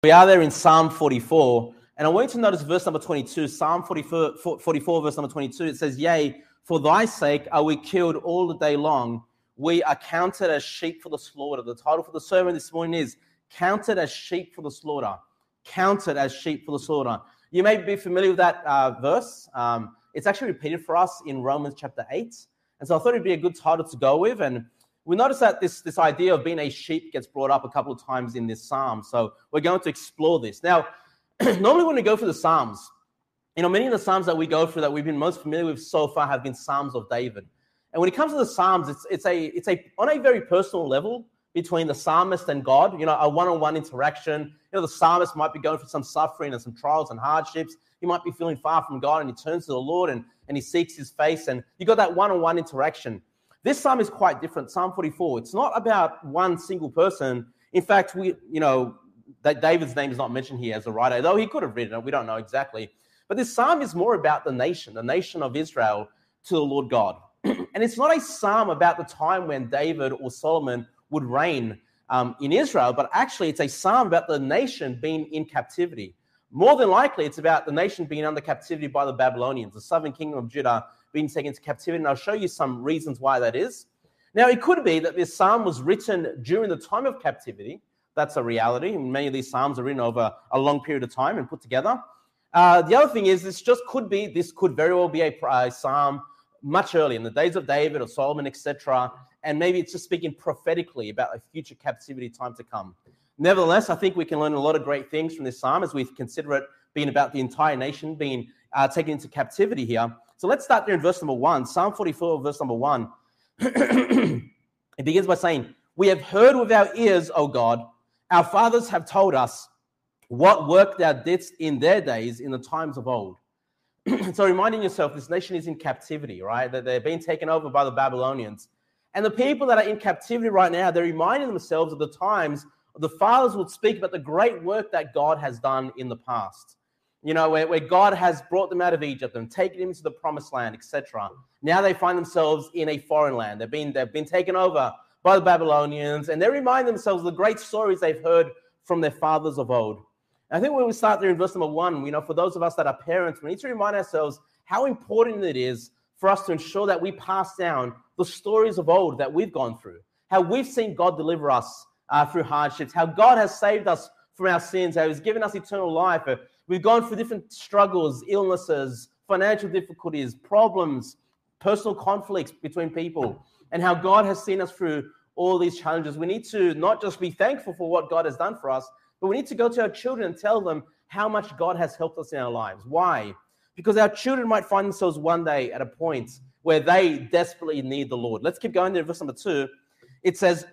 We are there in Psalm 44, and I want you to notice verse number 22, Psalm 44 verse number 22. It says, "Yea, for thy sake are we killed all the day long. We are counted as sheep for the slaughter." The title for the sermon this morning is "Counted as Sheep for the Slaughter." Counted as sheep for the slaughter. You may be familiar with that verse. It's actually repeated for us in Romans chapter 8. And so I thought it'd be a good title to go with. And we notice that this idea of being a sheep gets brought up a couple of times in this psalm. So we're going to explore this. Now, normally when we go through the psalms, many of the psalms that we go through that we've been most familiar with so far have been Psalms of David. And when it comes to the psalms, it's on a very personal level between the psalmist and God, a one-on-one interaction. The psalmist might be going through some suffering and some trials and hardships. He might be feeling far from God, and he turns to the Lord and he seeks his face, and you got that one-on-one interaction. This psalm is quite different. Psalm 44. It's not about one single person. In fact, that David's name is not mentioned here as a writer, though he could have written it. We don't know exactly. But this psalm is more about the nation of Israel to the Lord God. And it's not a psalm about the time when David or Solomon would reign in Israel, but actually it's a psalm about the nation being in captivity. More than likely, it's about the nation being under captivity by the Babylonians, the southern kingdom of Judah being taken into captivity, and I'll show you some reasons why that is. Now, it could be that this psalm was written during the time of captivity. That's a reality. Many of these psalms are written over a long period of time and put together. The other thing is this could very well be a psalm much earlier, in the days of David or Solomon, etc., and maybe it's just speaking prophetically about a future captivity time to come. Nevertheless, I think we can learn a lot of great things from this psalm as we consider it being about the entire nation being taken into captivity here. So let's start there in verse number 1. Psalm 44, verse number 1. It begins by saying, "We have heard with our ears, O God, our fathers have told us what work thou didst in their days in the times of old." So reminding yourself, this nation is in captivity, right? That they're being taken over by the Babylonians. And the people that are in captivity right now, they're reminding themselves of the times the fathers would speak about the great work that God has done in the past. Where God has brought them out of Egypt and taken them into the promised land, etc. Now they find themselves in a foreign land. They've been taken over by the Babylonians, and they remind themselves of the great stories they've heard from their fathers of old. And I think when we start there in verse number 1, for those of us that are parents, we need to remind ourselves how important it is for us to ensure that we pass down the stories of old that we've gone through, how we've seen God deliver us through hardships, how God has saved us from our sins, how he's given us eternal life. We've gone through different struggles, illnesses, financial difficulties, problems, personal conflicts between people, and how God has seen us through all these challenges. We need to not just be thankful for what God has done for us, but we need to go to our children and tell them how much God has helped us in our lives. Why? Because our children might find themselves one day at a point where they desperately need the Lord. Let's keep going there. Verse number 2. It says,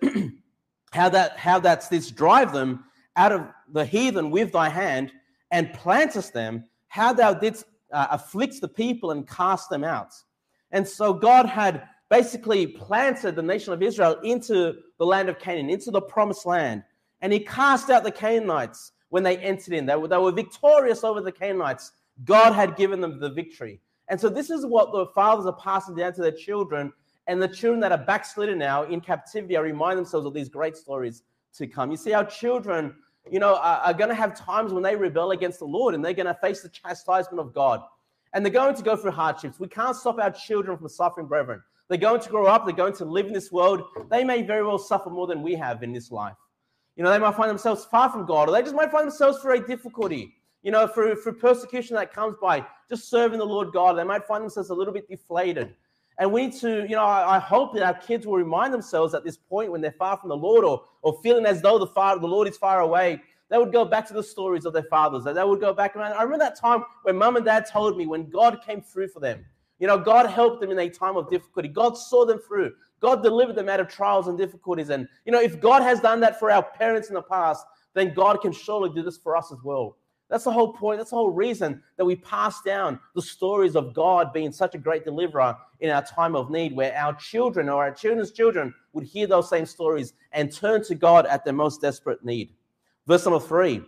how that's this drive them out of the heathen with thy hand and plantest them, how thou didst afflict the people and cast them out. And so God had basically planted the nation of Israel into the land of Canaan, into the promised land. And he cast out the Canaanites when they entered in. They were victorious over the Canaanites. God had given them the victory. And so this is what the fathers are passing down to their children, and the children that are backslidden now in captivity are reminding themselves of these great stories to come. You see, our children, are going to have times when they rebel against the Lord, and they're going to face the chastisement of God. And they're going to go through hardships. We can't stop our children from suffering, brethren. They're going to grow up. They're going to live in this world. They may very well suffer more than we have in this life. They might find themselves far from God, or they just might find themselves through a difficulty, through persecution that comes by just serving the Lord God. They might find themselves a little bit deflated. And we need to, I hope that our kids will remind themselves at this point when they're far from the Lord, or feeling as though the Lord is far away, they would go back to the stories of their fathers. They would go back around. I remember that time when mom and dad told me when God came through for them. God helped them in a time of difficulty. God saw them through. God delivered them out of trials and difficulties. And, if God has done that for our parents in the past, then God can surely do this for us as well. That's the whole point. That's the whole reason that we pass down the stories of God being such a great deliverer in our time of need, where our children or our children's children would hear those same stories and turn to God at their most desperate need. Verse number 3,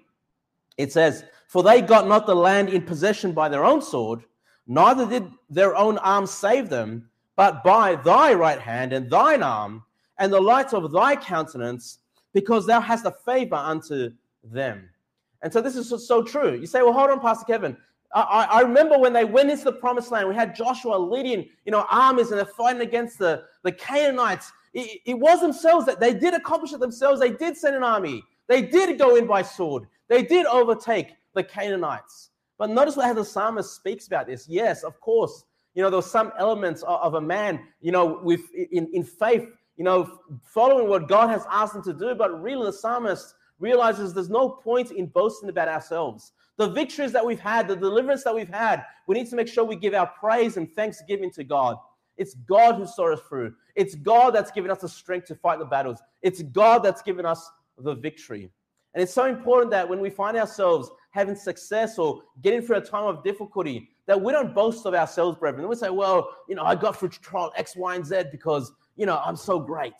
it says, "For they got not the land in possession by their own sword, neither did their own arm save them, but by thy right hand and thine arm, and the light of thy countenance, because thou hast a favor unto them." And so this is so true. You say, well, hold on, Pastor Kevin. I remember when they went into the promised land, we had Joshua leading, armies, and they're fighting against the Canaanites. It was themselves that they did accomplish it themselves. They did send an army. They did go in by sword. They did overtake the Canaanites. But notice how the psalmist speaks about this. Yes, of course, there were some elements of a man, in faith, following what God has asked him to do. But really, the psalmist realizes there's no point in boasting about ourselves. The victories that we've had, the deliverance that we've had, we need to make sure we give our praise and thanksgiving to God. It's God who saw us through. It's God that's given us the strength to fight the battles. It's God that's given us the victory. And it's so important that when we find ourselves having success or getting through a time of difficulty, that we don't boast of ourselves, brethren. We say, well, I got through trial X, Y, and Z because, I'm so great.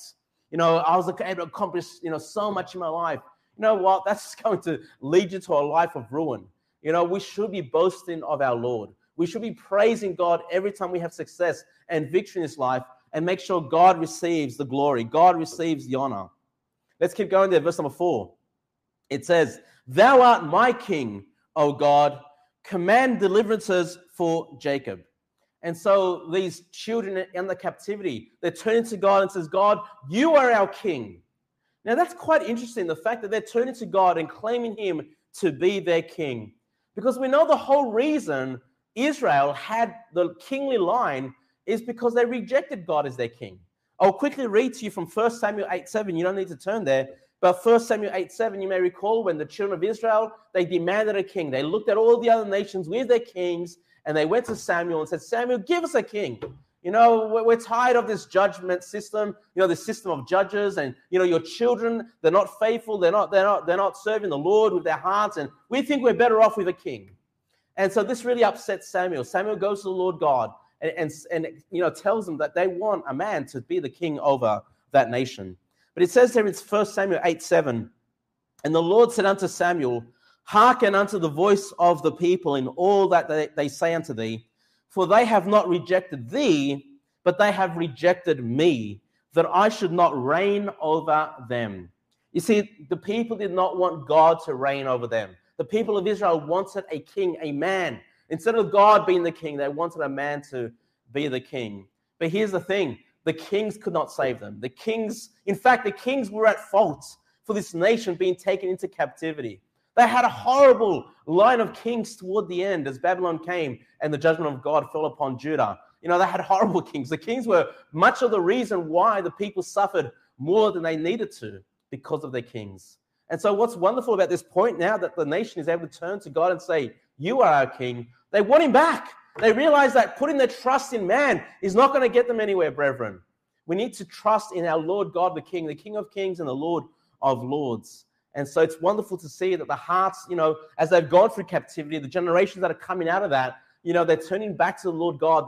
I was able to accomplish, so much in my life. You know what? That's going to lead you to a life of ruin. We should be boasting of our Lord. We should be praising God every time we have success and victory in this life, and make sure God receives the glory. God receives the honor. Let's keep going there. Verse number 4. It says, "Thou art my king, O God. Command deliverances for Jacob." And so these children in the captivity, they're turning to God and says, God, you are our king. Now that's quite interesting, the fact that they're turning to God and claiming him to be their king. Because we know the whole reason Israel had the kingly line is because they rejected God as their king. I'll quickly read to you from 1 Samuel 8:7. You don't need to turn there. But 1 Samuel 8:7, you may recall when the children of Israel, they demanded a king. They looked at all the other nations with their kings, and they went to Samuel and said, Samuel, give us a king. We're tired of this judgment system, the system of judges, and, your children, they're not faithful. They're not serving the Lord with their hearts, and we think we're better off with a king. And so this really upsets Samuel. Samuel goes to the Lord God and tells them that they want a man to be the king over that nation. But it says there in 1 Samuel 8:7, "And the Lord said unto Samuel, Hearken unto the voice of the people in all that they say unto thee, for they have not rejected thee, but they have rejected me, that I should not reign over them." You see, the people did not want God to reign over them. The people of Israel wanted a king, a man. Instead of God being the king, they wanted a man to be the king. But here's the thing. The kings could not save them. The kings were at fault for this nation being taken into captivity. They had a horrible line of kings toward the end as Babylon came and the judgment of God fell upon Judah. They had horrible kings. The kings were much of the reason why the people suffered more than they needed to because of their kings. And so what's wonderful about this point now that the nation is able to turn to God and say, you are our king, they want him back. They realize that putting their trust in man is not going to get them anywhere, brethren. We need to trust in our Lord God, the King of kings and the Lord of lords. And so it's wonderful to see that the hearts, as they've gone through captivity, the generations that are coming out of that, they're turning back to the Lord God.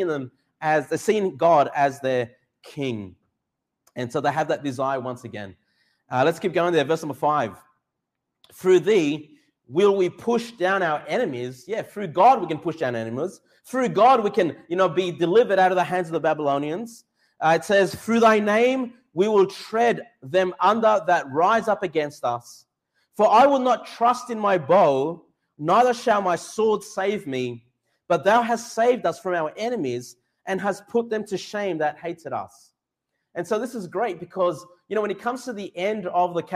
They're seeing God as their king. And so they have that desire once again. Let's keep going there. Verse number 5. "Through thee will we push down our enemies." Yeah, through God we can push down enemies. Through God we can, be delivered out of the hands of the Babylonians. It says, "Through thy name we will tread them under that rise up against us. For I will not trust in my bow, neither shall my sword save me. But thou hast saved us from our enemies and hast put them to shame that hated us." And so this is great because, when it comes to the end of the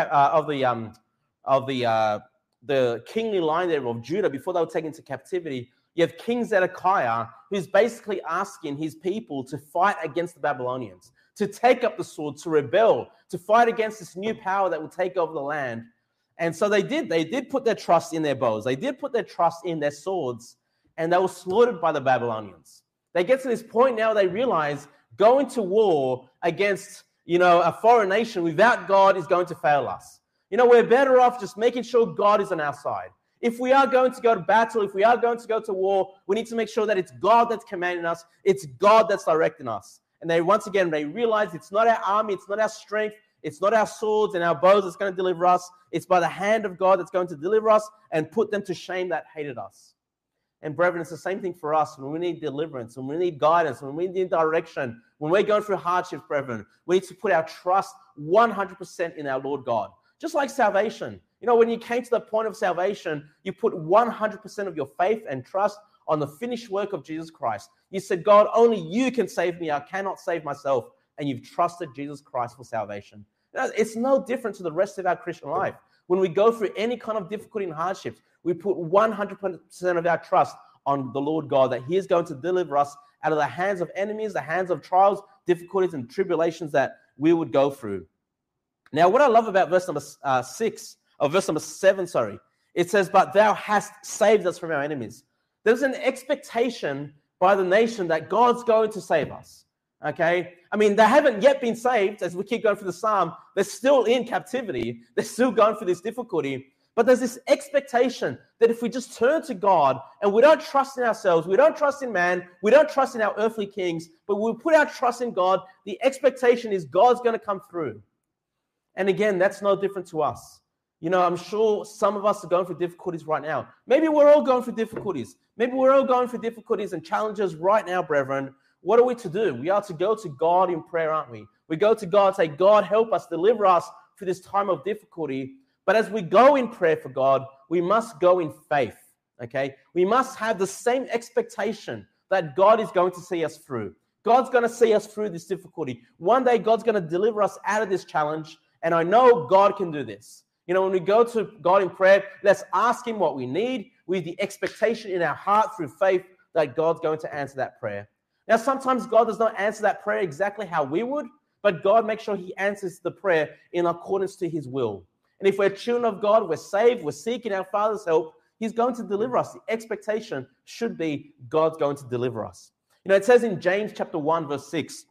kingly line there of Judah, before they were taken into captivity, you have King Zedekiah, who's basically asking his people to fight against the Babylonians, to take up the sword, to rebel, to fight against this new power that will take over the land. And so they did. They did put their trust in their bows. They did put their trust in their swords, and they were slaughtered by the Babylonians. They get to this point now, they realize going to war against, a foreign nation without God is going to fail us. We're better off just making sure God is on our side. If we are going to go to battle, if we are going to go to war, we need to make sure that it's God that's commanding us. It's God that's directing us. And they realize it's not our army, it's not our strength, it's not our swords and our bows that's going to deliver us. It's by the hand of God that's going to deliver us and put them to shame that hated us. And brethren, it's the same thing for us when we need deliverance, when we need guidance, when we need direction, when we're going through hardships, brethren. We need to put our trust 100% in our Lord God. Just like salvation. You know, when you came to the point of salvation, you put 100% of your faith and trust on the finished work of Jesus Christ. You said, God, only you can save me. I cannot save myself. And you've trusted Jesus Christ for salvation. You know, it's no different to the rest of our Christian life. When we go through any kind of difficulty and hardships, we put 100% of our trust on the Lord God, that he is going to deliver us out of the hands of enemies, the hands of trials, difficulties, and tribulations that we would go through. Now, what I love about verse number 7, it says, but thou hast saved us from our enemies. There's an expectation by the nation that God's going to save us. Okay? I mean, they haven't yet been saved. As we keep going through the psalm, they're still in captivity. They're still going through this difficulty. But there's this expectation that if we just turn to God and we don't trust in ourselves, we don't trust in man, we don't trust in our earthly kings, but we put our trust in God, the expectation is God's going to come through. And again, that's no different to us. You know, I'm sure some of us are going through difficulties right now. Maybe we're all going through difficulties. Maybe we're all going through difficulties and challenges right now, brethren. What are we to do? We are to go to God in prayer, aren't we? We go to God and say, God, help us, deliver us through this time of difficulty. But as we go in prayer for God, we must go in faith, okay? We must have the same expectation that God is going to see us through. God's going to see us through this difficulty. One day, God's going to deliver us out of this challenge, and I know God can do this. You know, when we go to God in prayer, let's ask him what we need with the expectation in our heart through faith that God's going to answer that prayer. Now, sometimes God does not answer that prayer exactly how we would, but God makes sure he answers the prayer in accordance to his will. And if we're children of God, we're saved, we're seeking our Father's help, he's going to deliver us. The expectation should be God's going to deliver us. You know, it says in James chapter 1, verse 6,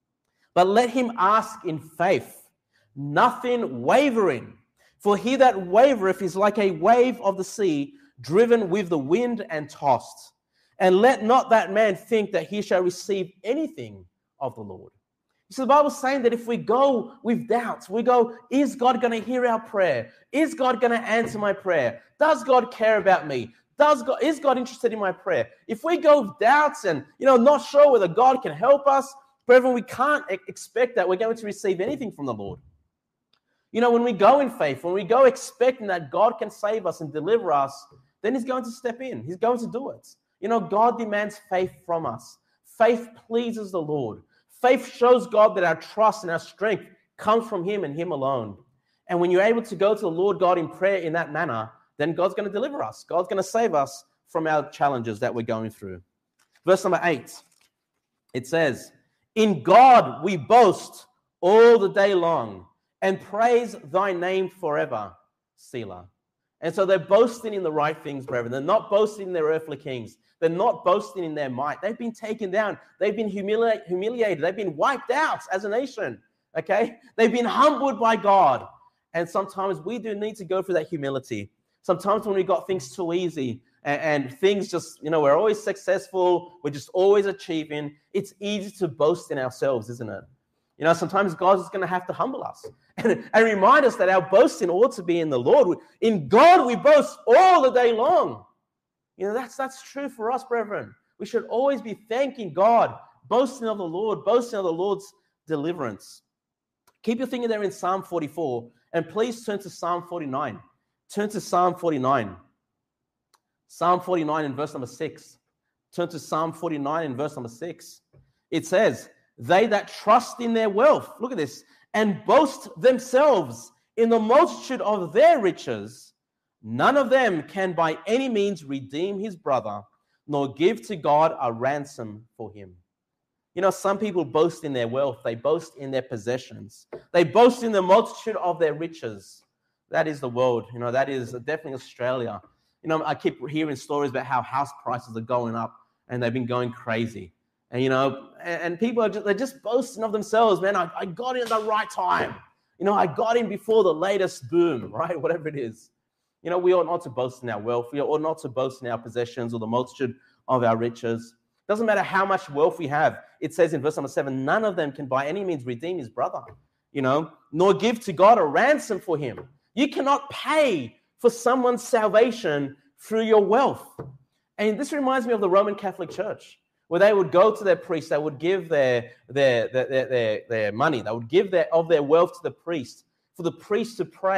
but let him ask in faith, nothing wavering. For he that wavereth is like a wave of the sea, driven with the wind and tossed. And let not that man think that he shall receive anything of the Lord. So the Bible's saying that if we go with doubts, we go, is God going to hear our prayer? Is God going to answer my prayer? Does God care about me? Is God interested in my prayer? If we go with doubts and, not sure whether God can help us, brethren, we can't expect that we're going to receive anything from the Lord. You know, when we go in faith, when we go expecting that God can save us and deliver us, then he's going to step in. He's going to do it. You know, God demands faith from us. Faith pleases the Lord. Faith shows God that our trust and our strength comes from him and him alone. And when you're able to go to the Lord God in prayer in that manner, then God's going to deliver us. God's going to save us from our challenges that we're going through. Verse number 8, it says, in God we boast all the day long and praise thy name forever, Selah. And so they're boasting in the right things, brethren. They're not boasting in their earthly kings. They're not boasting in their might. They've been taken down. They've been humiliated. They've been wiped out as a nation, okay? They've been humbled by God. And sometimes we do need to go through that humility. Sometimes when we got things too easy and things just, we're always successful, we're just always achieving, it's easy to boast in ourselves, isn't it? Sometimes God's just going to have to humble us and remind us that our boasting ought to be in the Lord. In God we boast all the day long. That's true for us, brethren. We should always be thanking God, boasting of the Lord, boasting of the Lord's deliverance. Keep your finger there in Psalm 44, and please turn to Psalm 49. Turn to Psalm 49. Psalm 49 in verse number 6. Turn to Psalm 49 in verse number 6. It says, they that trust in their wealth, look at this, and boast themselves in the multitude of their riches, none of them can by any means redeem his brother, nor give to God a ransom for him. Some people boast in their wealth. They boast in their possessions. They boast in the multitude of their riches. That is the world. That is definitely Australia. I keep hearing stories about how house prices are going up and they've been going crazy. And, and people they're just boasting of themselves. Man, I got in at the right time. I got in before the latest boom, right? Whatever it is. We ought not to boast in our wealth. We ought not to boast in our possessions or the multitude of our riches. Doesn't matter how much wealth we have. It says in verse number 7, none of them can by any means redeem his brother, nor give to God a ransom for him. You cannot pay for someone's salvation through your wealth. And this reminds me of the Roman Catholic Church, where they would go to their priest, they would give their money, they would give of their wealth to the priest, for the priest to pray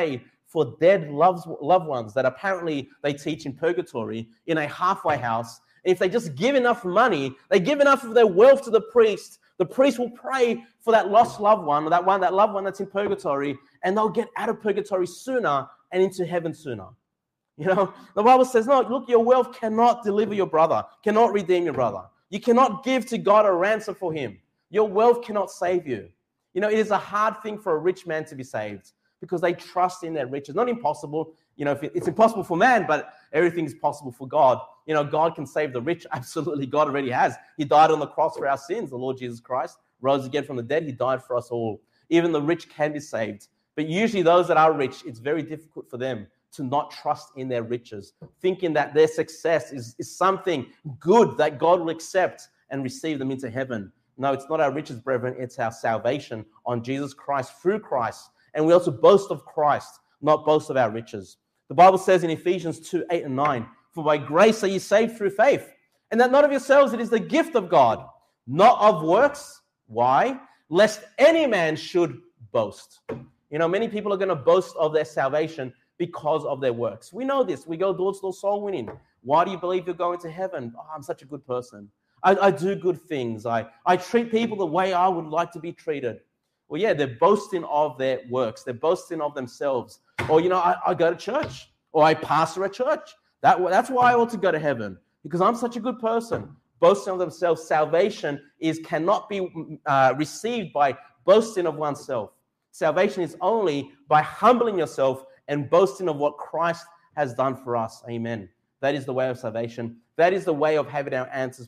for dead loved ones that apparently they teach in purgatory in a halfway house. And if they just give enough money, they give enough of their wealth to the priest will pray for that lost loved one, that loved one that's in purgatory, and they'll get out of purgatory sooner and into heaven sooner. You know, the Bible says, no, look, your wealth cannot deliver your brother, cannot redeem your brother. You cannot give to God a ransom for him. Your wealth cannot save you. You know, it is a hard thing for a rich man to be saved because they trust in their riches. Not impossible. You know, it's impossible for man, but everything is possible for God. You know, God can save the rich. Absolutely, God already has. He died on the cross for our sins. The Lord Jesus Christ rose again from the dead. He died for us all. Even the rich can be saved. But usually those that are rich, it's very difficult for them to not trust in their riches, thinking that their success is something good that God will accept and receive them into heaven. No, it's not our riches, brethren. It's our salvation on Jesus Christ, through Christ. And we also boast of Christ, not boast of our riches. The Bible says in Ephesians 2:8-9, for by grace are you saved through faith, and that not of yourselves, it is the gift of God, not of works. Why? Lest any man should boast. You know, many people are going to boast of their salvation because of their works. We know this. We go door-to-door soul winning. Why do you believe you're going to heaven? Oh, I'm such a good person. I do good things. I treat people the way I would like to be treated. Well, yeah, they're boasting of their works. They're boasting of themselves. Or, you know, I go to church, or I pastor a church. That's why I ought to go to heaven, because I'm such a good person. Boasting of themselves. Salvation cannot be received by boasting of oneself. Salvation is only by humbling yourself and boasting of what Christ has done for us. Amen. That is the way of salvation. That is the way of having our answers,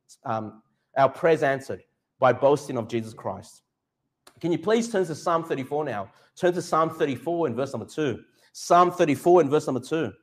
our prayers answered, by boasting of Jesus Christ. Can you please turn to Psalm 34 now? Turn to Psalm 34 in verse number 2. Psalm 34 in verse number 2.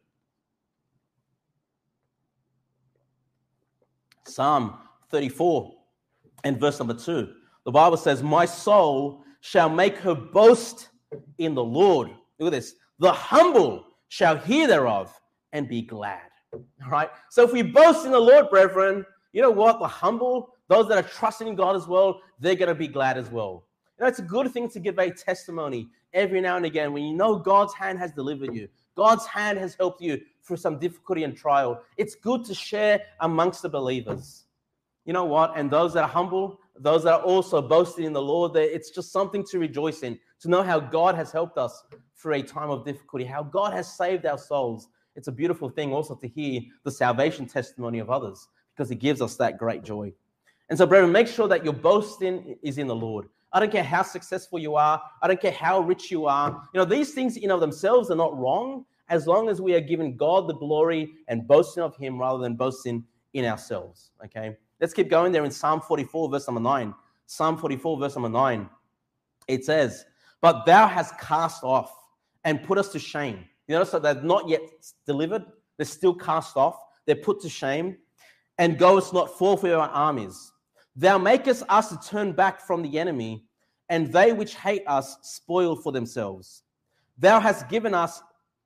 Psalm 34 and verse number 2. The Bible says, my soul shall make her boast in the Lord. Look at this. The humble shall hear thereof and be glad. All right. So if we boast in the Lord, brethren, you know what? The humble, those that are trusting in God as well, they're going to be glad as well. You know, it's a good thing to give a testimony every now and again when you know God's hand has delivered you. God's hand has helped you through some difficulty and trial. It's good to share amongst the believers. You know what? And those that are humble, those that are also boasting in the Lord, it's just something to rejoice in, to know how God has helped us through a time of difficulty, how God has saved our souls. It's a beautiful thing also to hear the salvation testimony of others, because it gives us that great joy. And so, brethren, make sure that your boasting is in the Lord. I don't care how successful you are. I don't care how rich you are. You know, these things in of themselves are not wrong, as long as we are giving God the glory and boasting of him rather than boasting in ourselves. Okay, let's keep going there in Psalm 44, verse number 9. Psalm 44, verse number 9. It says, but thou hast cast off and put us to shame. You notice that they're not yet delivered. They're still cast off. They're put to shame. And goest not forth with our armies. Thou makest us to turn back from the enemy, and they which hate us spoil for themselves. Thou hast given us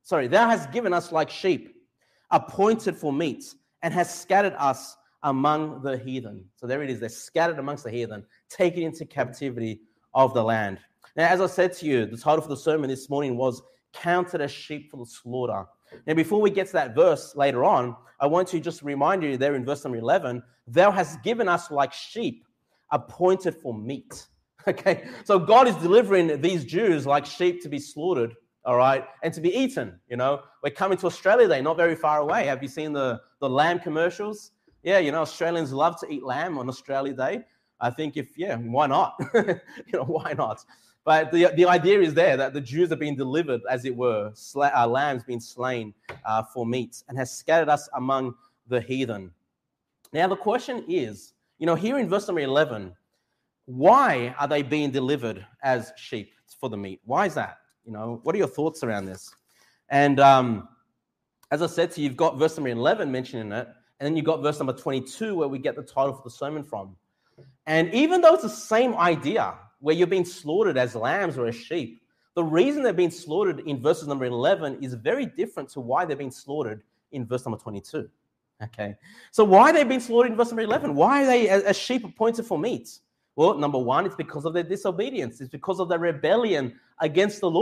like sheep, appointed for meat, and hast scattered us among the heathen. So there it is. They're scattered amongst the heathen, taken into captivity of the land. Now, as I said to you, the title for the sermon this morning was Counted as Sheep for the Slaughter. Now, before we get to that verse later on, I want to just remind you there in verse number 11, thou hast given us like sheep, appointed for meat. Okay, so God is delivering these Jews like sheep to be slaughtered, all right, and to be eaten. You know, we're coming to Australia Day, not very far away. Have you seen the lamb commercials? Yeah, you know, Australians love to eat lamb on Australia Day. I think why not? Why not? But the idea is there that the Jews are being delivered, as it were, lambs being slain for meat, and has scattered us among the heathen. Now, the question is, you know, here in verse number 11, why are they being delivered as sheep for the meat? Why is that? You know, what are your thoughts around this? And as I said to you, you've got verse number 11 mentioning it, and then you've got verse number 22 where we get the title for the sermon from. And even though it's the same idea, where you're being slaughtered as lambs or as sheep, the reason they're being slaughtered in verses number 11 is very different to why they're being slaughtered in verse number 22. Okay, so why are they being slaughtered in verse number 11? Why are they as sheep appointed for meat? Well, number one, it's because of their disobedience. It's because of their rebellion against the Lord.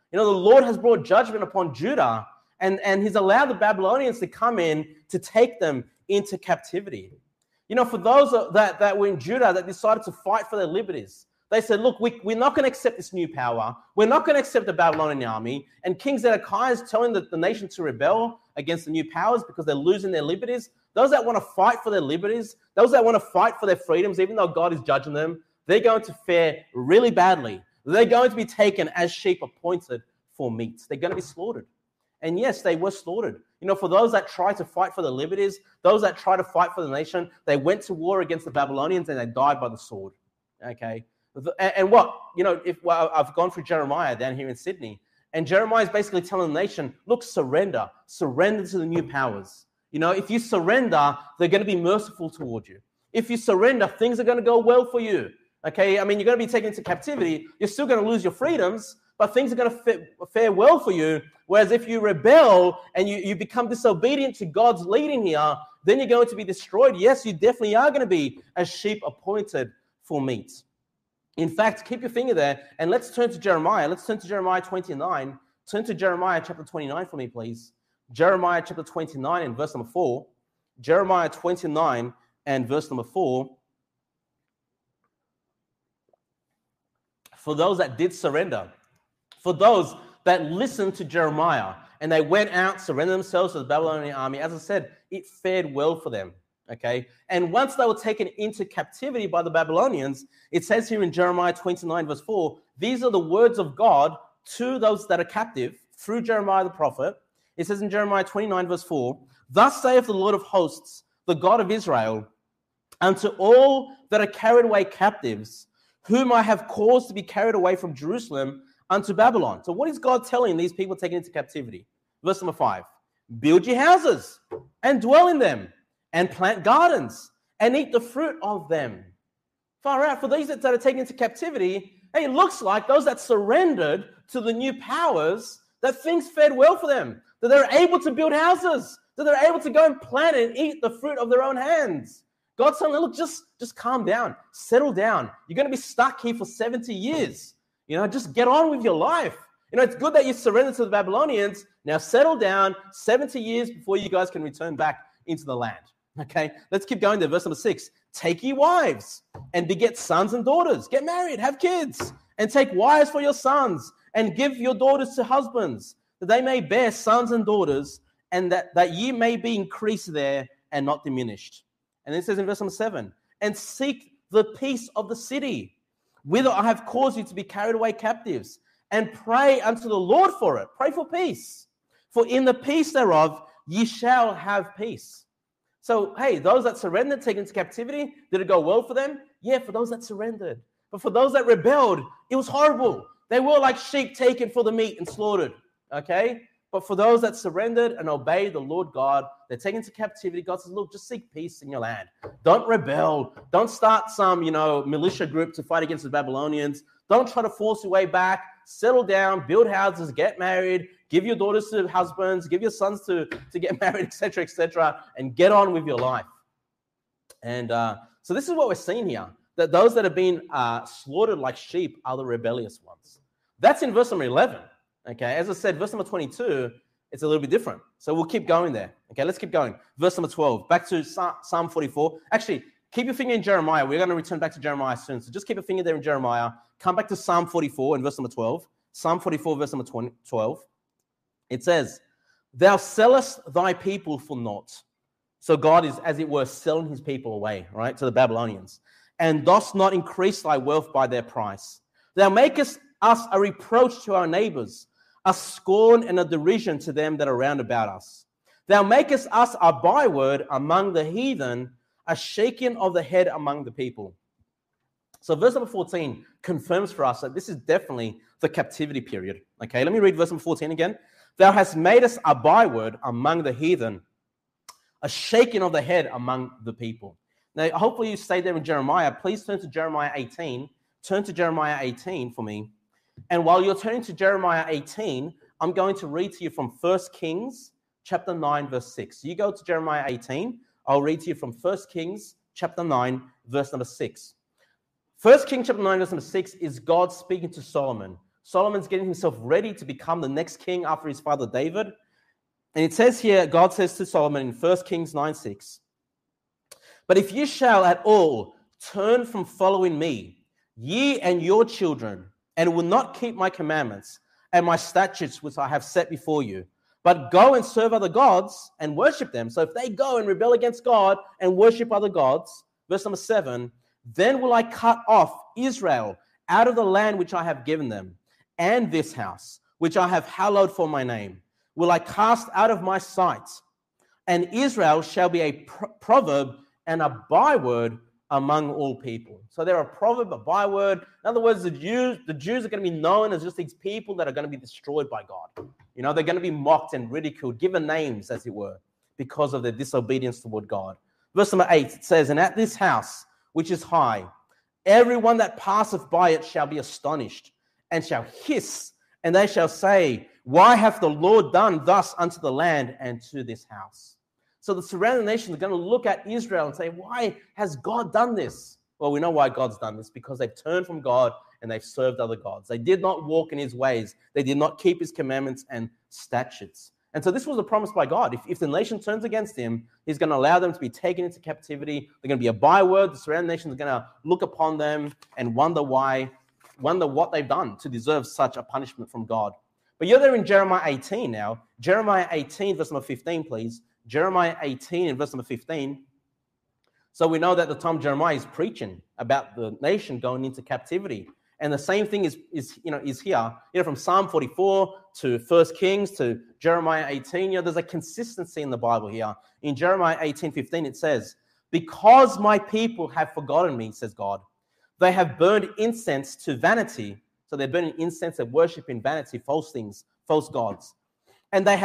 The Lord has brought judgment upon Judah, and he's allowed the Babylonians to come in to take them into captivity. For those that were in Judah that decided to fight for their liberties, they said, look, we're not going to accept this new power. We're not going to accept the Babylonian army. And King Zedekiah is telling the nation to rebel against the new powers because they're losing their liberties. Those that want to fight for their liberties, those that want to fight for their freedoms, even though God is judging them, they're going to fare really badly. They're going to be taken as sheep appointed for meat. They're going to be slaughtered. And yes, they were slaughtered. For those that try to fight for their liberties, those that try to fight for the nation, they went to war against the Babylonians and they died by the sword. Okay? And I've gone through Jeremiah down here in Sydney, and Jeremiah is basically telling the nation, look, surrender to the new powers. If you surrender, they're going to be merciful toward you. If you surrender, things are going to go well for you. Okay, you're going to be taken into captivity. You're still going to lose your freedoms, but things are going to fare well for you. Whereas if you rebel and you become disobedient to God's leading here, then you're going to be destroyed. Yes, you definitely are going to be a sheep appointed for meat. In fact, keep your finger there, and let's turn to Jeremiah. Let's turn to Jeremiah 29. Turn to Jeremiah chapter 29 for me, please. Jeremiah chapter 29 and verse number 4. Jeremiah 29 and verse number 4. For those that did surrender, for those that listened to Jeremiah, and they went out, surrendered themselves to the Babylonian army, as I said, it fared well for them. Okay, and once they were taken into captivity by the Babylonians, it says here in Jeremiah 29 verse 4, these are the words of God to those that are captive through Jeremiah the prophet. It says in Jeremiah 29 verse 4, thus saith the Lord of hosts, the God of Israel, unto all that are carried away captives, whom I have caused to be carried away from Jerusalem unto Babylon. So what is God telling these people taken into captivity? Verse number 5, build ye houses and dwell in them, and plant gardens, and eat the fruit of them. Far out. For these that are taken into captivity, hey, it looks like those that surrendered to the new powers, that things fared well for them, that they're able to build houses, that they're able to go and plant and eat the fruit of their own hands. God's telling them, look, just calm down, settle down. You're going to be stuck here for 70 years. Just get on with your life. It's good that you surrender to the Babylonians. Now settle down 70 years before you guys can return back into the land. Okay, let's keep going there. Verse number 6, take ye wives and beget sons and daughters. Get married, have kids, and take wives for your sons, and give your daughters to husbands, that they may bear sons and daughters, and that ye may be increased there and not diminished. And then it says in verse number 7, and seek the peace of the city, whither I have caused you to be carried away captives, and pray unto the Lord for it. Pray for peace. For in the peace thereof ye shall have peace. So, hey, those that surrendered, taken into captivity, did it go well for them? Yeah, for those that surrendered. But for those that rebelled, it was horrible. They were like sheep taken for the meat and slaughtered, okay? But for those that surrendered and obeyed the Lord God, they're taken into captivity. God says, look, just seek peace in your land. Don't rebel. Don't start some, militia group to fight against the Babylonians. Don't try to force your way back. Settle down, build houses, get married, give your daughters to husbands, give your sons to get married, etc., and get on with your life. And so this is what we're seeing here, that those that have been slaughtered like sheep are the rebellious ones. That's in verse number 11. Okay, as I said, verse number 22, it's a little bit different. So we'll keep going there. Okay, let's keep going. Verse number 12, back to Psalm 44. Actually, keep your finger in Jeremiah. We're going to return back to Jeremiah soon. So just keep your finger there in Jeremiah. Come back to Psalm 44 in verse number 12. Psalm 44, verse number 12. It says, thou sellest thy people for naught. So God is, as it were, selling his people away, right, to the Babylonians. And dost not increase thy wealth by their price. Thou makest us a reproach to our neighbors, a scorn and a derision to them that are round about us. Thou makest us a byword among the heathen, a shaking of the head among the people. So verse number 14 confirms for us that this is definitely the captivity period. Okay, let me read verse number 14 again. Thou hast made us a byword among the heathen, a shaking of the head among the people. Now, hopefully you stay there in Jeremiah. Please turn to Jeremiah 18. Turn to Jeremiah 18 for me. And while you're turning to Jeremiah 18, I'm going to read to you from 1 Kings chapter 9, verse 6. So you go to Jeremiah 18. I'll read to you from 1 Kings chapter 9, verse number 6. 1 Kings chapter 9, verse number 6 is God speaking to Solomon. Solomon's getting himself ready to become the next king after his father David. And it says here, God says to Solomon in 1 Kings 9:6, "But if you shall at all turn from following me, ye and your children, and will not keep my commandments and my statutes which I have set before you, but go and serve other gods and worship them." So if they go and rebel against God and worship other gods, verse number 7, "Then will I cut off Israel out of the land which I have given them, and this house, which I have hallowed for my name, will I cast out of my sight, and Israel shall be a proverb and a byword among all people." So they're a proverb, a byword. In other words, the Jews are going to be known as just these people that are going to be destroyed by God. You know, they're going to be mocked and ridiculed, given names, as it were, because of their disobedience toward God. Verse number 8, it says, "And at this house, which is high, everyone that passeth by it shall be astonished, and shall hiss, and they shall say, Why hath the Lord done thus unto the land and to this house?" So the surrounding nations are going to look at Israel and say, why has God done this? Well, we know why God's done this, because they've turned from God and they've served other gods. They did not walk in his ways. They did not keep his commandments and statutes. And so this was a promise by God. If the nation turns against him, he's going to allow them to be taken into captivity. They're going to be a byword. The surrounding nations are going to look upon them and wonder what they've done to deserve such a punishment from God. But you're there in Jeremiah 18 now. Jeremiah 18, verse number 15, please. Jeremiah 18 and verse number 15. So we know that the time Jeremiah is preaching about the nation going into captivity. And the same thing is here. From Psalm 44 to 1 Kings to Jeremiah 18, there's a consistency in the Bible here. In Jeremiah 18:15, it says, "Because my people have forgotten me, says God, they have burned incense to vanity." So they're burning incense and worshiping vanity, false things, false gods. And they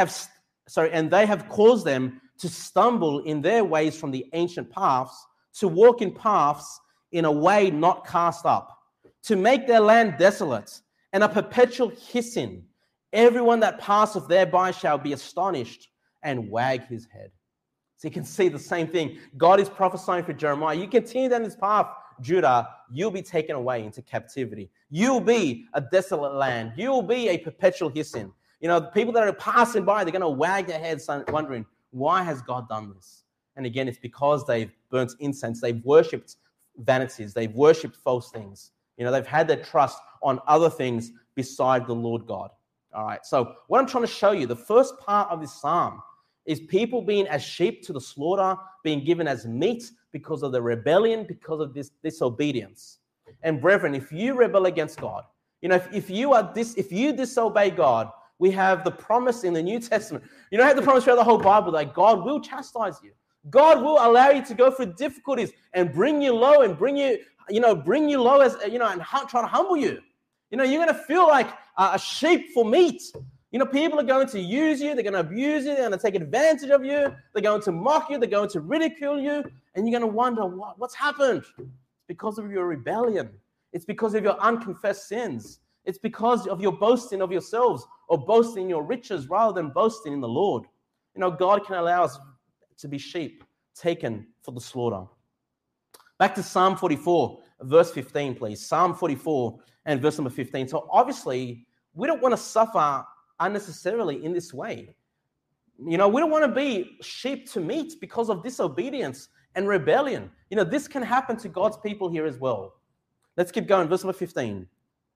have caused them to stumble in their ways from the ancient paths, to walk in paths in a way not cast up, to make their land desolate and a perpetual hissing. Everyone that passeth thereby shall be astonished and wag his head. So you can see the same thing. God is prophesying for Jeremiah. You continue down this path, Judah, you'll be taken away into captivity. You'll be a desolate land. You'll be a perpetual hissing. The people that are passing by, they're going to wag their heads wondering, why has God done this? And again, it's because they've burnt incense. They've worshipped vanities. They've worshipped false things. They've had their trust on other things beside the Lord God. All right, so what I'm trying to show you, the first part of this psalm is people being as sheep to the slaughter, being given as meat because of the rebellion, because of this disobedience. And brethren, if you rebel against God, if you disobey God, we have the promise in the New Testament. You don't have the promise throughout the whole Bible that God will chastise you. God will allow you to go through difficulties and bring you low and bring you low as and try to humble you. You're going to feel like a sheep for meat. People are going to use you. They're going to abuse you. They're going to take advantage of you. They're going to mock you. They're going to ridicule you. And you're going to wonder, what's happened? It's because of your rebellion. It's because of your unconfessed sins. It's because of your boasting of yourselves or boasting in your riches rather than boasting in the Lord. God can allow us to be sheep taken for the slaughter. Back to Psalm 44, verse 15, please. Psalm 44 and verse number 15. So obviously, we don't want to suffer unnecessarily in this way. We don't want to be sheep to meat because of disobedience and rebellion. This can happen to God's people here as well. Let's keep going. Verse number 15.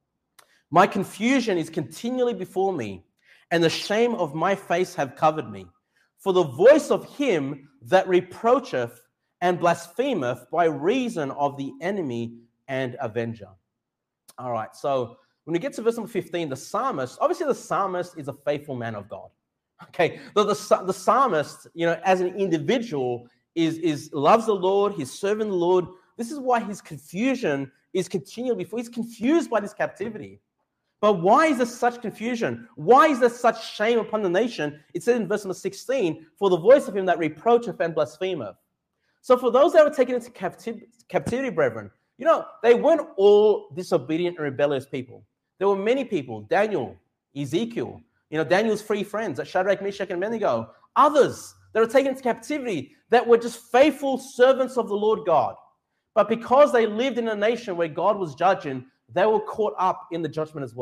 "My confusion is continually before me, and the shame of my face have covered me. For the voice of him that reproacheth and blasphemeth by reason of the enemy and avenger." All right, so when we get to verse number 15, the psalmist is a faithful man of God. Okay, the psalmist, as an individual, is loves the Lord, he's serving the Lord. This is why his confusion is continually before. He's confused by this captivity. But why is there such confusion? Why is there such shame upon the nation? It says in verse number 16, "For the voice of him that reproacheth and blasphemeth." So for those that were taken into captivity, brethren, they weren't all disobedient and rebellious people. There were many people, Daniel, Ezekiel, Daniel's three friends, Shadrach, Meshach, and Abednego, others that were taken into captivity that were just faithful servants of the Lord God. But because they lived in a nation where God was judging, they were caught up in the judgment as well.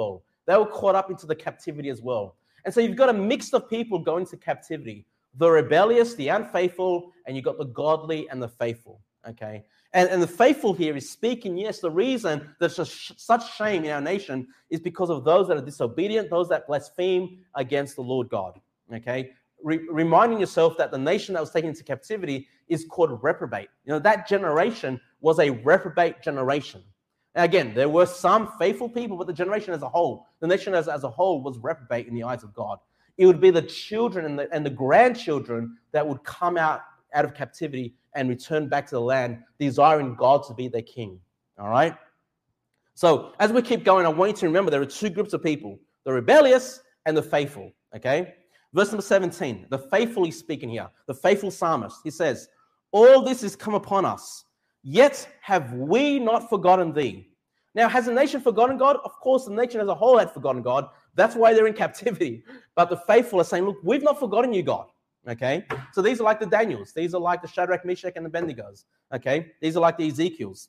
they were caught up into the captivity as well. And so you've got a mix of people going to captivity, the rebellious, the unfaithful, and you've got the godly and the faithful, okay? And the faithful here is speaking, yes, the reason there's such shame in our nation is because of those that are disobedient, those that blaspheme against the Lord God, okay? Reminding yourself that the nation that was taken into captivity is called reprobate. You know, that generation was a reprobate generation. And again, there were some faithful people, but the generation as a whole, the nation as a whole was reprobate in the eyes of God. It would be the children and the grandchildren that would come out of captivity and return back to the land, desiring God to be their king. All right? So as we keep going, I want you to remember there are two groups of people, the rebellious and the faithful. Okay? Verse number 17, the faithful is speaking here, the faithful psalmist. He says, all this is come upon us, yet have we not forgotten thee. Now, has the nation forgotten God? Of course, the nation as a whole had forgotten God. That's why they're in captivity. But the faithful are saying, look, we've not forgotten you, God. Okay? So these are like the Daniels. These are like the Shadrach, Meshach, and the Abednego. Okay? These are like the Ezekiels.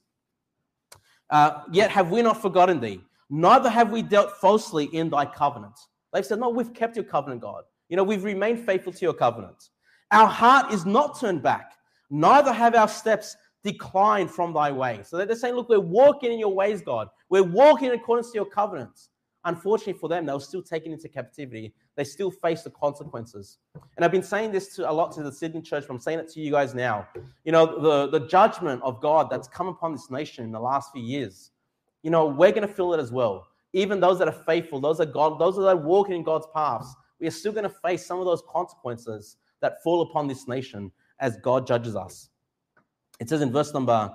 Yet have we not forgotten thee, neither have we dealt falsely in thy covenant. They've said, no, we've kept your covenant, God. You know, we've remained faithful to your covenant. Our heart is not turned back, neither have our steps declined from thy way. So they're saying, look, we're walking in your ways, God. We're walking in accordance to your covenants. Unfortunately for them, they were still taken into captivity. They still face the consequences. And I've been saying this a lot to the Sydney church, but I'm saying it to you guys now. You know, the judgment of God that's come upon this nation in the last few years, you know, we're going to feel it as well. Even those that are faithful, those that are walking in God's paths, we are still going to face some of those consequences that fall upon this nation as God judges us. It says in verse number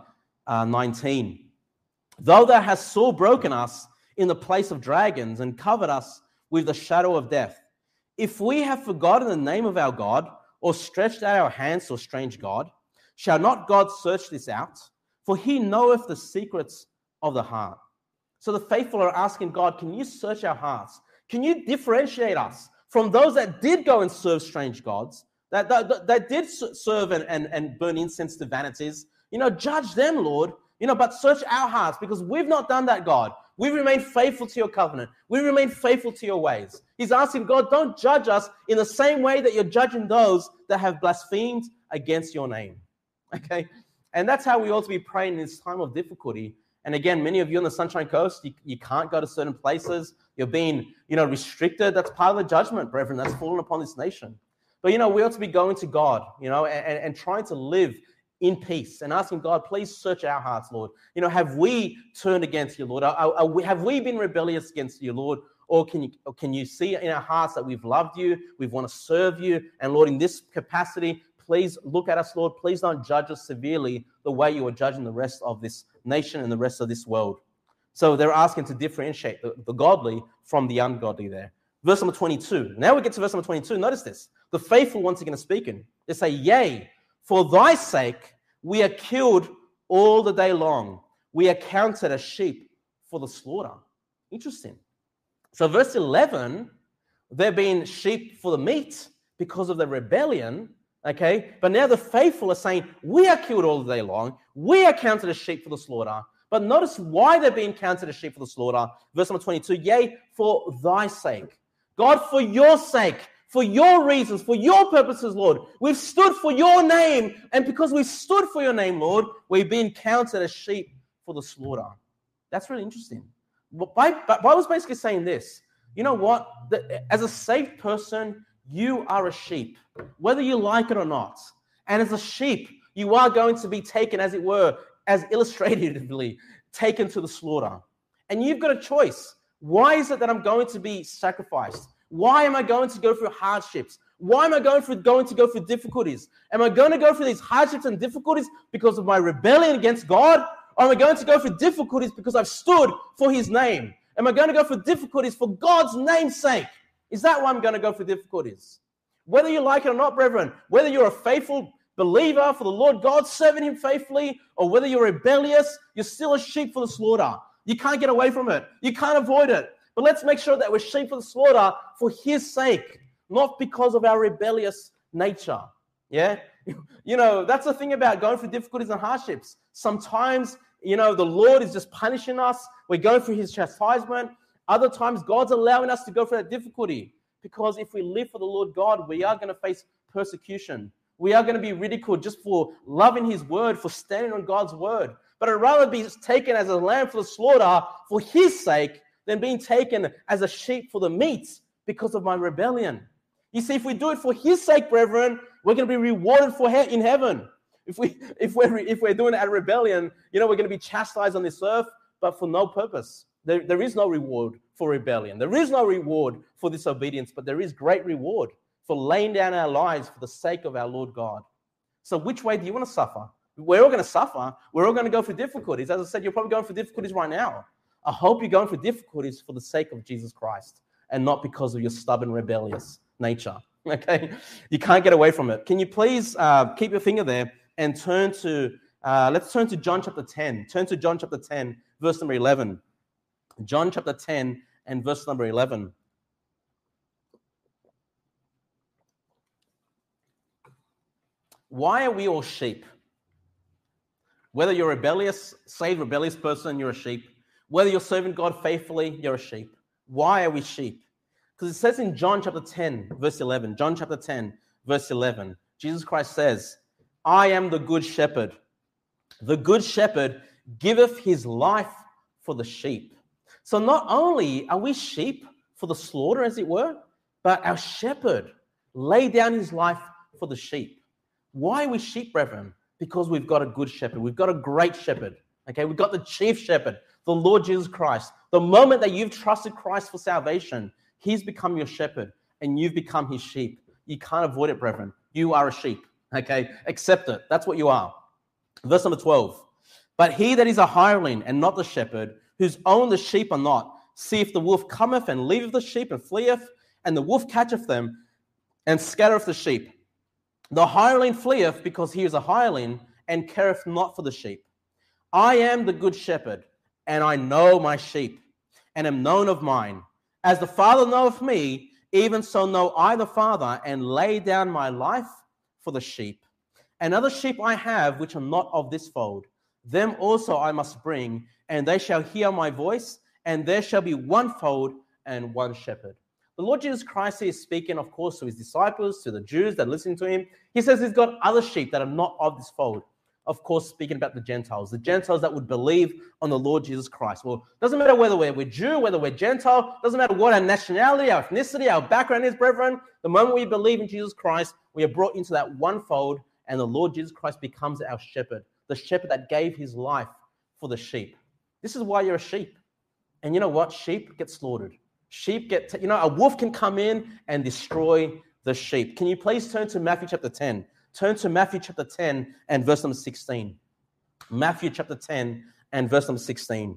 19, though thou hast sore broken us in the place of dragons and covered us with the shadow of death, if we have forgotten the name of our God or stretched out our hands to a strange God, shall not God search this out? For he knoweth the secrets of the heart. So the faithful are asking God, can you search our hearts? Can you differentiate us from those that did go and serve strange gods, that did serve and burn incense to vanities? You know, judge them, Lord, you know, but search our hearts because we've not done that, God. We remain faithful to your covenant. We remain faithful to your ways. He's asking God, don't judge us in the same way that you're judging those that have blasphemed against your name. Okay? And that's how we ought to be praying in this time of difficulty. And again, many of you on the Sunshine Coast, you can't go to certain places. You're being, you know, restricted. That's part of the judgment, brethren, that's fallen upon this nation. But, you know, we ought to be going to God, you know, and trying to live in peace and asking God, please search our hearts, Lord. You know, have we turned against you, Lord? Have we been rebellious against you, Lord? Or can you see in our hearts that we've loved you, we want to serve you, and Lord, in this capacity, please look at us, Lord. Please don't judge us severely the way you are judging the rest of this nation and the rest of this world. So they're asking to differentiate the godly from the ungodly there. Verse number 22. Now we get to verse number 22. Notice this. The faithful once again are speaking. They say, yea, for thy sake we are killed all the day long. We are counted as sheep for the slaughter. Interesting. So verse 11, they're being sheep for the meat because of the rebellion. Okay, but now the faithful are saying, we are killed all the day long. We are counted as sheep for the slaughter. But notice why they're being counted as sheep for the slaughter. Verse number 22, yea, for thy sake. God, for your sake, for your reasons, for your purposes, Lord. We've stood for your name. And because we've stood for your name, Lord, we've been counted as sheep for the slaughter. That's really interesting. But Bible's basically saying this. You know what? As a saved person, you are a sheep, whether you like it or not. And as a sheep, you are going to be taken, as it were, as illustratively, taken to the slaughter. And you've got a choice. Why is it that I'm going to be sacrificed? Why am I going to go through hardships? Why am I going to go through difficulties? Am I going to go through these hardships and difficulties because of my rebellion against God? Or am I going to go through difficulties because I've stood for his name? Am I going to go through difficulties for God's name's sake? Is that why I'm going to go through difficulties? Whether you like it or not, brethren, whether you're a faithful believer for the Lord God, serving him faithfully, or whether you're rebellious, you're still a sheep for the slaughter. You can't get away from it. You can't avoid it. But let's make sure that we're sheep for the slaughter for his sake, not because of our rebellious nature. Yeah? You know, that's the thing about going through difficulties and hardships. Sometimes, you know, the Lord is just punishing us. We're going through his chastisement. Other times, God's allowing us to go through that difficulty because if we live for the Lord God, we are going to face persecution. We are going to be ridiculed just for loving his word, for standing on God's word. But I'd rather be taken as a lamb for the slaughter for his sake than being taken as a sheep for the meat because of my rebellion. You see, if we do it for his sake, brethren, we're going to be rewarded in heaven. If we're doing it out of rebellion, we're going to be chastised on this earth, but for no purpose. There is no reward for rebellion. There is no reward for disobedience, but there is great reward for laying down our lives for the sake of our Lord God. So which way do you want to suffer? We're all going to suffer. We're all going to go through difficulties. As I said, you're probably going through difficulties right now. I hope you're going through difficulties for the sake of Jesus Christ and not because of your stubborn, rebellious nature. Okay? You can't get away from it. Can you please keep your finger there and let's turn to John chapter 10. Turn to John chapter 10, verse number 11. John chapter 10 and verse number 11. Why are we all sheep? Whether you're a rebellious, saved, rebellious person, you're a sheep. Whether you're serving God faithfully, you're a sheep. Why are we sheep? Because it says in John chapter 10, verse 11, John chapter 10, verse 11, Jesus Christ says, I am the good shepherd. The good shepherd giveth his life for the sheep. So not only are we sheep for the slaughter, as it were, but our shepherd laid down his life for the sheep. Why are we sheep, brethren? Because we've got a good shepherd. We've got a great shepherd. Okay, we've got the chief shepherd, the Lord Jesus Christ. The moment that you've trusted Christ for salvation, he's become your shepherd and you've become his sheep. You can't avoid it, brethren. You are a sheep. Okay, accept it. That's what you are. Verse number 12. But he that is a hireling and not the shepherd, whose own the sheep are not, seeth the wolf cometh and leaveth the sheep and fleeth, and the wolf catcheth them and scattereth the sheep. The hireling fleeth because he is a hireling and careth not for the sheep. I am the good shepherd, and I know my sheep, and am known of mine. As the Father knoweth me, even so know I the Father, and lay down my life for the sheep. And other sheep I have, which are not of this fold. Them also I must bring, and they shall hear my voice, and there shall be one fold and one shepherd. The Lord Jesus Christ is speaking, of course, to his disciples, to the Jews that are listening to him. He says he's got other sheep that are not of this fold. Of course, speaking about the Gentiles that would believe on the Lord Jesus Christ. Well, it doesn't matter whether we're Jew, whether we're Gentile, doesn't matter what our nationality, our ethnicity, our background is, brethren. The moment we believe in Jesus Christ, we are brought into that one fold, and the Lord Jesus Christ becomes our shepherd, the shepherd that gave his life for the sheep. This is why you're a sheep. And you know what? Sheep get slaughtered. Sheep get, a wolf can come in and destroy the sheep. Can you please turn to Matthew chapter 10? Turn to Matthew chapter 10 and verse number 16. Matthew chapter 10 and verse number 16.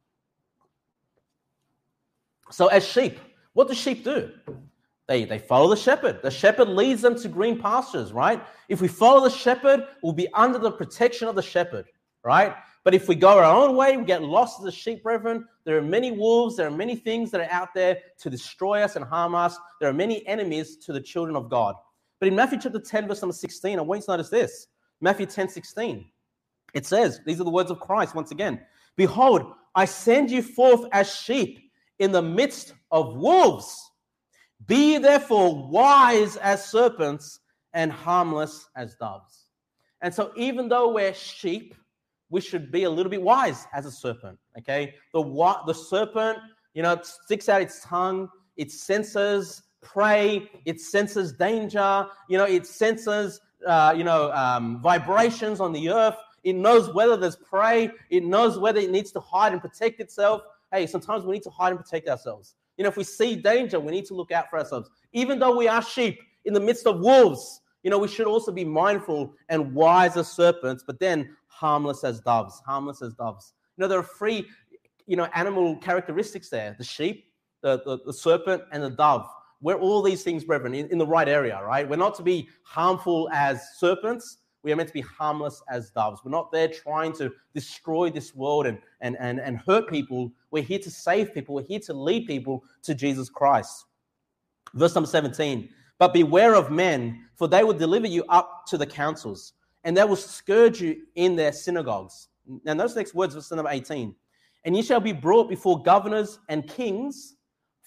So as sheep, what do sheep do? They follow the shepherd. The shepherd leads them to green pastures, right? If we follow the shepherd, we'll be under the protection of the shepherd, right? But if we go our own way, we get lost as a sheep, brethren. There are many wolves. There are many things that are out there to destroy us and harm us. There are many enemies to the children of God. But in Matthew chapter 10, verse number 16, I want you to notice this. Matthew 10, 16. It says, these are the words of Christ once again. Behold, I send you forth as sheep in the midst of wolves. Be ye therefore wise as serpents and harmless as doves. And so even though we're sheep, we should be a little bit wise as a serpent, okay? The serpent, sticks out its tongue, it senses prey, it senses danger, it senses, vibrations on the earth. It knows whether there's prey. It knows whether it needs to hide and protect itself. Hey, sometimes we need to hide and protect ourselves. If we see danger, we need to look out for ourselves. Even though we are sheep in the midst of wolves, we should also be mindful and wise as serpents, but then harmless as doves, harmless as doves. There are three, animal characteristics there. The sheep, the serpent, and the dove. We're all these things, brethren, in the right area, right? We're not to be harmful as serpents. We are meant to be harmless as doves. We're not there trying to destroy this world and hurt people. We're here to save people. We're here to lead people to Jesus Christ. Verse number 17. But beware of men, for they will deliver you up to the councils, and they will scourge you in their synagogues. Now, notice the next words, verse number 18. And ye shall be brought before governors and kings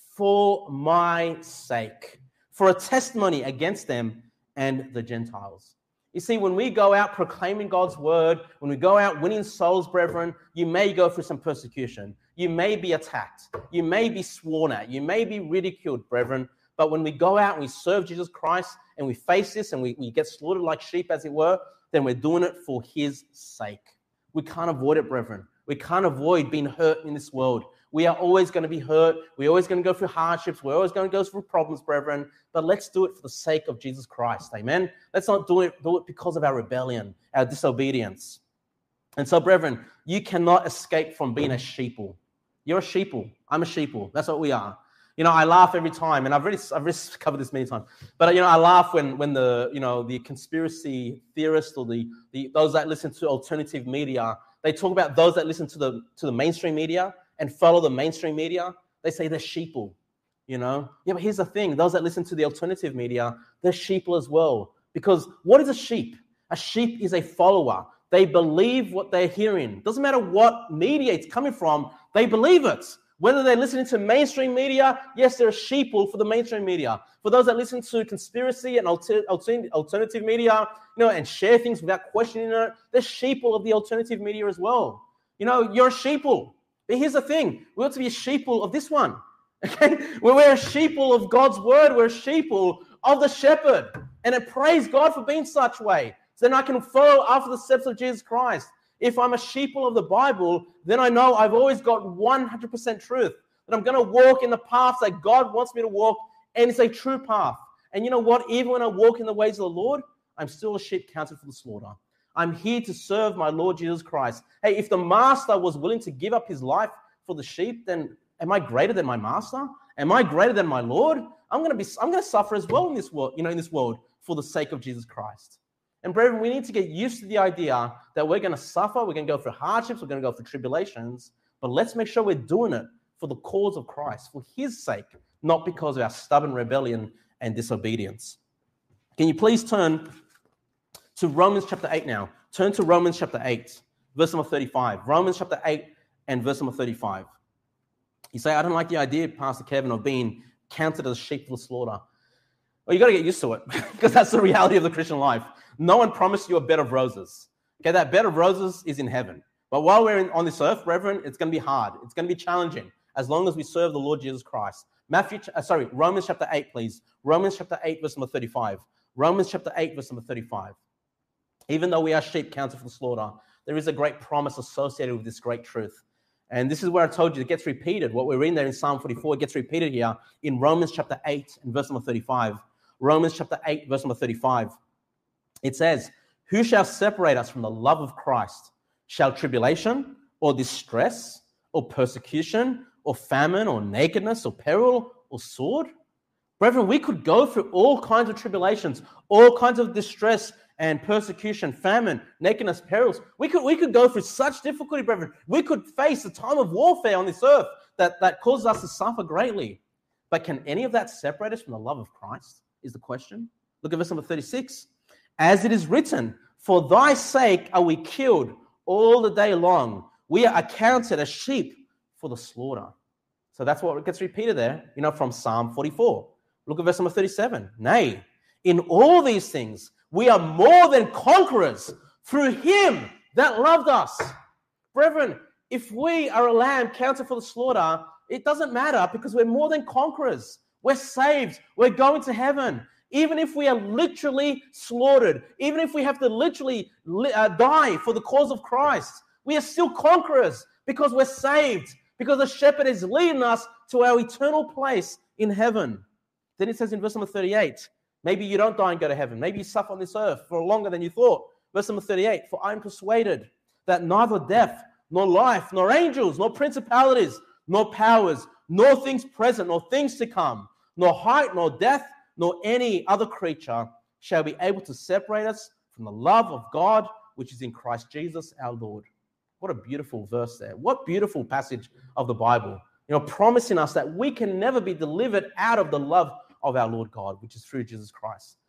for my sake, for a testimony against them and the Gentiles. You see, when we go out proclaiming God's word, when we go out winning souls, brethren, you may go through some persecution. You may be attacked. You may be sworn at. You may be ridiculed, brethren. But when we go out and we serve Jesus Christ and we face this and we get slaughtered like sheep, as it were, then we're doing it for his sake. We can't avoid it, brethren. We can't avoid being hurt in this world. We are always going to be hurt. We're always going to go through hardships. We're always going to go through problems, brethren. But let's do it for the sake of Jesus Christ. Amen? Let's not do it because of our rebellion, our disobedience. And so, brethren, you cannot escape from being a sheeple. You're a sheeple. I'm a sheeple. That's what we are. You know, I laugh every time, and I've already covered this many times. But you know, I laugh when the conspiracy theorists or those that listen to alternative media, they talk about those that listen to the mainstream media and follow the mainstream media. They say they're sheeple. You know, yeah, but here's the thing: those that listen to the alternative media, they're sheeple as well. Because what is a sheep? A sheep is a follower. They believe what they're hearing. Doesn't matter what media it's coming from, they believe it. Whether they're listening to mainstream media, yes, they're a sheeple for the mainstream media. For those that listen to conspiracy and alternative media, you know, and share things without questioning it, they're sheeple of the alternative media as well. You know, you're a sheeple. But here's the thing: we ought to be a sheeple of this one. Okay, we're a sheeple of God's word. We're a sheeple of the shepherd, and I praise God for being such way. So then I can follow after the steps of Jesus Christ. If I'm a sheeple of the Bible, then I know I've always got 100% truth, that I'm going to walk in the paths that God wants me to walk, and it's a true path. And you know what? Even when I walk in the ways of the Lord, I'm still a sheep counted for the slaughter. I'm here to serve my Lord Jesus Christ. Hey, if the master was willing to give up his life for the sheep, then am I greater than my master? Am I greater than my Lord? I'm going to suffer as well in this world, for the sake of Jesus Christ. And brethren, we need to get used to the idea that we're going to suffer, we're going to go through hardships, we're going to go through tribulations, but let's make sure we're doing it for the cause of Christ, for his sake, not because of our stubborn rebellion and disobedience. Can you please turn to Romans chapter 8 now? Turn to Romans chapter 8, verse number 35. Romans chapter 8 and verse number 35. You say, I don't like the idea, Pastor Kevin, of being counted as sheep for the slaughter. Well, you got to get used to it, because that's the reality of the Christian life. No one promised you a bed of roses. Okay, that bed of roses is in heaven. But while we're on this earth, brethren, it's going to be hard. It's going to be challenging as long as we serve the Lord Jesus Christ. Romans chapter 8, please. Romans chapter 8, verse number 35. Romans chapter 8, verse number 35. Even though we are sheep counted for the slaughter, there is a great promise associated with this great truth. And this is where I told you it gets repeated. What we're reading there in Psalm 44, it gets repeated here in Romans chapter 8 and verse number 35. Romans chapter 8, verse number 35. It says, who shall separate us from the love of Christ? Shall tribulation or distress or persecution or famine or nakedness or peril or sword? Brethren, we could go through all kinds of tribulations, all kinds of distress and persecution, famine, nakedness, perils. We could go through such difficulty, brethren. We could face a time of warfare on this earth that causes us to suffer greatly. But can any of that separate us from the love of Christ, is the question. Look at verse number 36. As it is written, for thy sake are we killed all the day long. We are accounted as sheep for the slaughter. So that's what gets repeated there, from Psalm 44. Look at verse number 37. Nay, in all these things, we are more than conquerors through him that loved us. Brethren, if we are a lamb counted for the slaughter, it doesn't matter, because we're more than conquerors. We're saved. We're going to heaven. Even if we are literally slaughtered, even if we have to literally die for the cause of Christ, we are still conquerors because we're saved, because the shepherd is leading us to our eternal place in heaven. Then it says in verse number 38, maybe you don't die and go to heaven. Maybe you suffer on this earth for longer than you thought. Verse number 38, for I am persuaded that neither death, nor life, nor angels, nor principalities, nor powers, nor things present, nor things to come, nor height, nor depth, nor any other creature shall be able to separate us from the love of God, which is in Christ Jesus our Lord. What a beautiful verse there. What beautiful passage of the Bible, promising us that we can never be delivered out of the love of our Lord God, which is through Jesus Christ.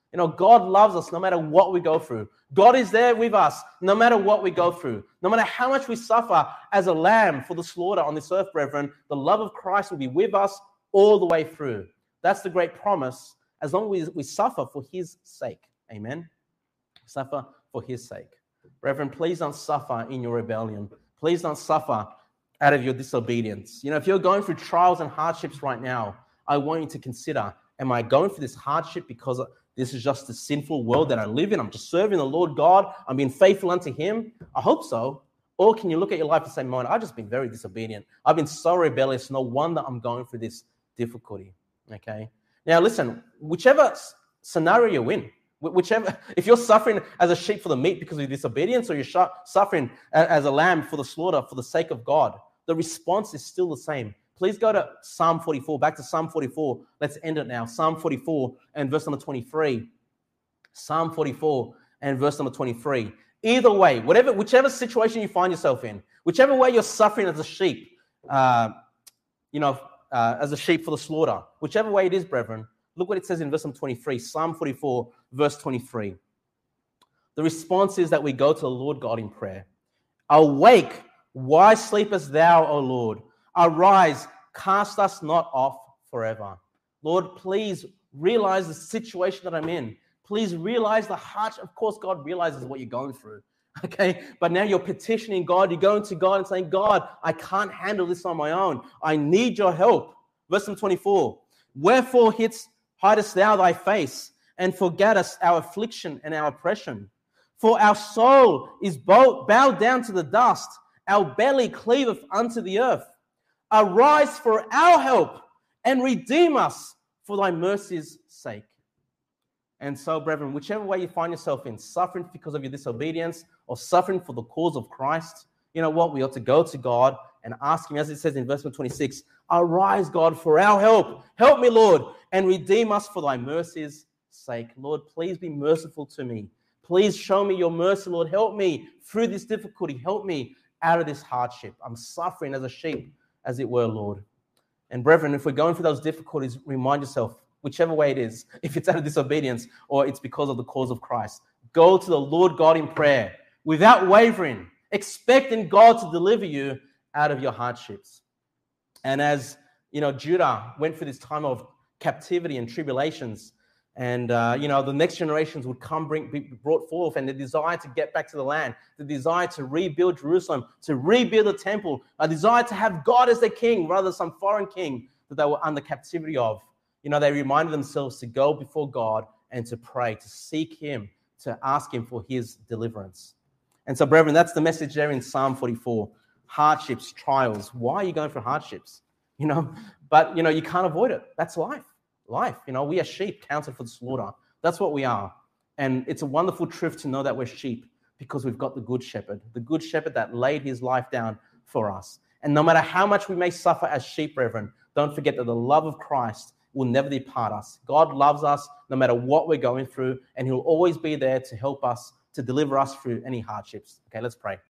God loves us no matter what we go through. God is there with us no matter what we go through. No matter how much we suffer as a lamb for the slaughter on this earth, brethren, the love of Christ will be with us all the way through. That's the great promise, as long as we suffer for his sake. Amen? Suffer for his sake. Brethren, please don't suffer in your rebellion. Please don't suffer out of your disobedience. If you're going through trials and hardships right now, I want you to consider, am I going through this hardship because this is just the sinful world that I live in? I'm just serving the Lord God. I'm being faithful unto him. I hope so. Or can you look at your life and say, man, I've just been very disobedient. I've been so rebellious. No wonder I'm going through this difficulty. Okay. Now listen, whichever scenario you're in, if you're suffering as a sheep for the meat because of your disobedience, or you're suffering as a lamb for the slaughter for the sake of God, the response is still the same. Please go to Psalm 44, back to Psalm 44. Let's end it now. Psalm 44 and verse number 23. Psalm 44 and verse number 23. Either way, whichever situation you find yourself in, whichever way you're suffering as a sheep, as a sheep for the slaughter, whichever way it is, brethren, look what it says in verse number 23, Psalm 44, verse 23. The response is that we go to the Lord God in prayer. Awake, why sleepest thou, O Lord? Arise, cast us not off forever. Lord, please realize the situation that I'm in. Please realize the hardship. Of course, God realizes what you're going through. Okay, but now you're petitioning God. You're going to God and saying, God, I can't handle this on my own. I need your help. Verse 24. Wherefore hidest thou thy face, and forgettest our affliction and our oppression? For our soul is bowed down to the dust. Our belly cleaveth unto the earth. Arise for our help, and redeem us for thy mercy's sake. And so, brethren, whichever way you find yourself in, suffering because of your disobedience or suffering for the cause of Christ, you know what? We ought to go to God and ask him, as it says in verse 26, arise, God, for our help. Help me, Lord, and redeem us for thy mercy's sake. Lord, please be merciful to me. Please show me your mercy, Lord. Help me through this difficulty. Help me out of this hardship. I'm suffering as a sheep, as it were, Lord. And brethren, if we're going through those difficulties, remind yourself, whichever way it is, if it's out of disobedience or it's because of the cause of Christ, go to the Lord God in prayer without wavering, expecting God to deliver you out of your hardships. And as Judah went through this time of captivity and tribulations, and the next generations would be brought forth, and the desire to get back to the land, the desire to rebuild Jerusalem, to rebuild the temple, a desire to have God as their king rather than some foreign king that they were under captivity of. They reminded themselves to go before God and to pray, to seek him, to ask him for his deliverance. And so, brethren, that's the message there in Psalm 44. Hardships, trials. Why are you going through hardships? But you can't avoid it. That's life. We are sheep counted for the slaughter. That's what we are. And it's a wonderful truth to know that we're sheep because we've got the good shepherd that laid his life down for us. And no matter how much we may suffer as sheep, brethren, don't forget that the love of Christ will never depart us. God loves us no matter what we're going through, and he'll always be there to help us, to deliver us through any hardships. Okay, let's pray.